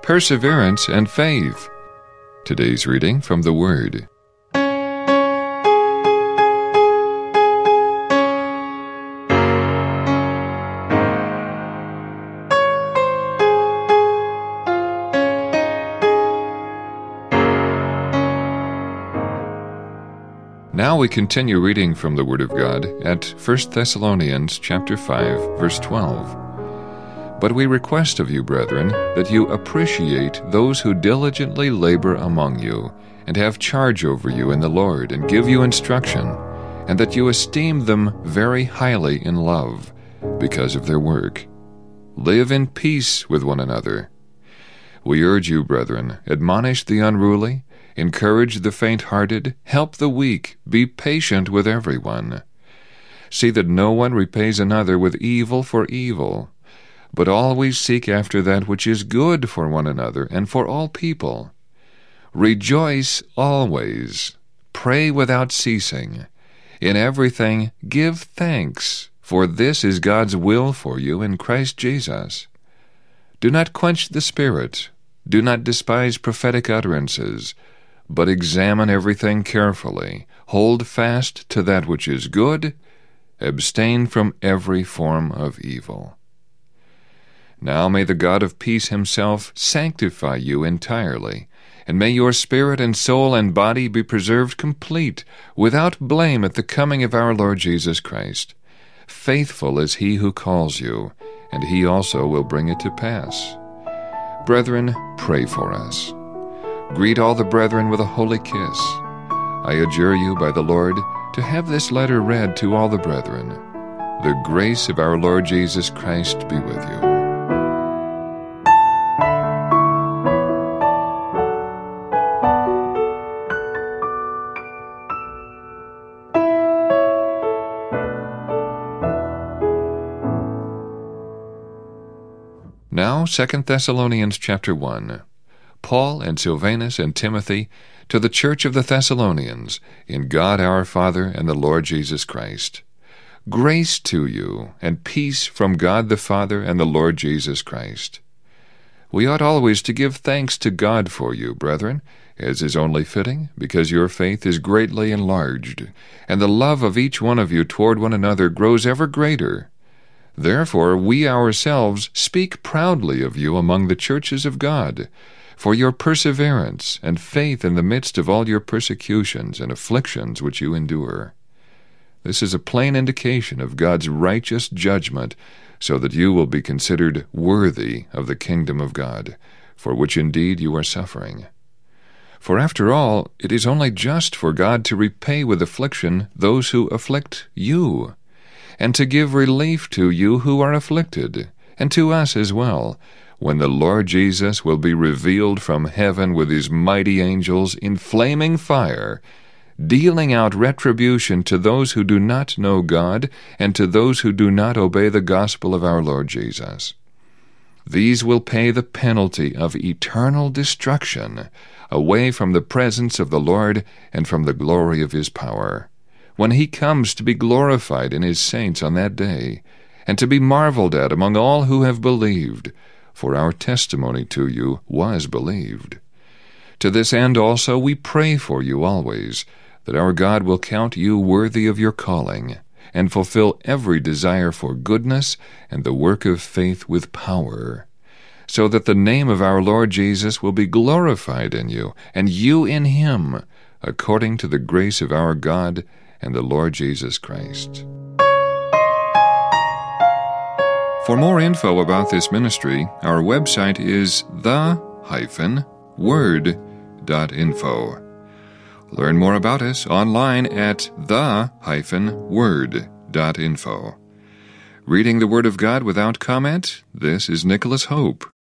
perseverance, and faith. Today's reading from the Word. Now we continue reading from the Word of God at 1 Thessalonians chapter 5, verse 12. But we request of you, brethren, that you appreciate those who diligently labor among you, and have charge over you in the Lord, and give you instruction, and that you esteem them very highly in love, because of their work. Live in peace with one another. We urge you, brethren, admonish the unruly, encourage the faint-hearted, help the weak, be patient with everyone. See that no one repays another with evil for evil, but always seek after that which is good for one another and for all people. Rejoice always, pray without ceasing. In everything give thanks, for this is God's will for you in Christ Jesus. Do not quench the Spirit, do not despise prophetic utterances, but examine everything carefully. Hold fast to that which is good. Abstain from every form of evil. Now may the God of peace himself sanctify you entirely, and may your spirit and soul and body be preserved complete, without blame at the coming of our Lord Jesus Christ. Faithful is he who calls you, and he also will bring it to pass. Brethren, pray for us. Greet all the brethren with a holy kiss. I adjure you by the Lord to have this letter read to all the brethren. The grace of our Lord Jesus Christ be with you. Now 2 Thessalonians chapter 1. Paul and Silvanus and Timothy, to the church of the Thessalonians, in God our Father and the Lord Jesus Christ. Grace to you, and peace from God the Father and the Lord Jesus Christ. We ought always to give thanks to God for you, brethren, as is only fitting, because your faith is greatly enlarged, and the love of each one of you toward one another grows ever greater. Therefore we ourselves speak proudly of you among the churches of God, for your perseverance and faith in the midst of all your persecutions and afflictions which you endure. This is a plain indication of God's righteous judgment, so that you will be considered worthy of the kingdom of God, for which indeed you are suffering. For after all, it is only just for God to repay with affliction those who afflict you, and to give relief to you who are afflicted, and to us as well, when the Lord Jesus will be revealed from heaven with his mighty angels in flaming fire, dealing out retribution to those who do not know God and to those who do not obey the gospel of our Lord Jesus. These will pay the penalty of eternal destruction, away from the presence of the Lord and from the glory of his power, when he comes to be glorified in his saints on that day, and to be marveled at among all who have believed, for our testimony to you was believed. To this end also we pray for you always, that our God will count you worthy of your calling, and fulfill every desire for goodness and the work of faith with power, so that the name of our Lord Jesus will be glorified in you, and you in him, according to the grace of our God and the Lord Jesus Christ. For more info about this ministry, our website is the-word.info. Learn more about us online at the-word.info. Reading the Word of God without comment, this is Nicholas Hope.